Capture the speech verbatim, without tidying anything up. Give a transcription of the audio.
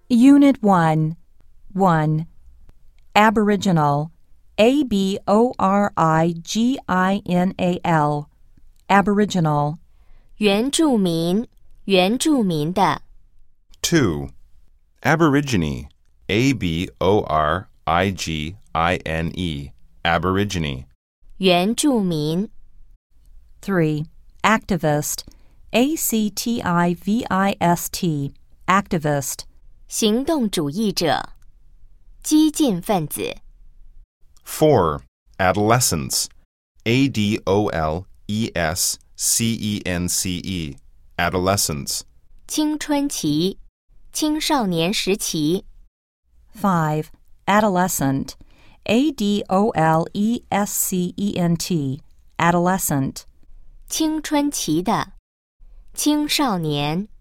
Unit one. one. Aboriginal. A B O R I G I N A L. Aboriginal. 原住民，原住民的。 two. Aborigine. A B O R I G I N E. Aborigine. 原住民。 three. Activist. A C T I V I S T. Activist. 行动主义者，激进分子。 four. Adolescence. A D O L E S C E N C E. Adolescence. 青春期，青少年时期。 five. Adolescent. A D O L E S C E N T. Adolescent. 青春期的，青少年。